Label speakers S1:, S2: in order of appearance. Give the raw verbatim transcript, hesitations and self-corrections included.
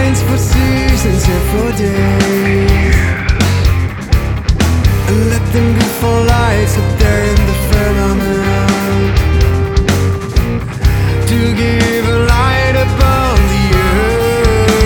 S1: rains for seasons and for days, and let them go for lights up there